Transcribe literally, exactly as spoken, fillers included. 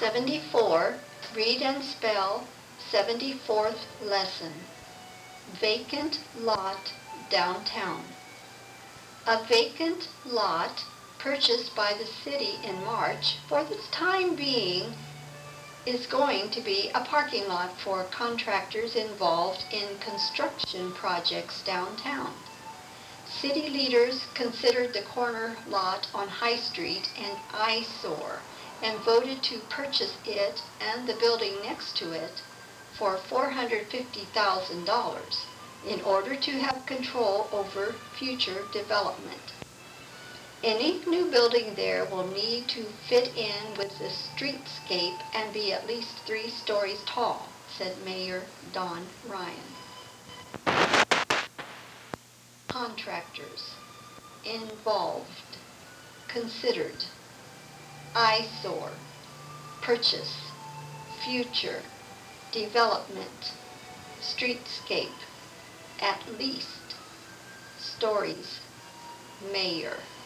seventy-four, read and spell, seventy-fourth lesson. Vacant lot downtown. A vacant lot purchased by the city in March for the time being is going to be a parking lot for contractors involved in construction projects downtown. City leaders considered the corner lot on High Street an eyesore and voted to purchase it and the building next to it for four hundred fifty thousand dollars in order to have control over future development. Any new building there will need to fit in with the streetscape and be at least three stories tall, said Mayor Don Ryan. Contractors involved, considered, eyesore, purchase, future, development, streetscape, at least, stories, mayor.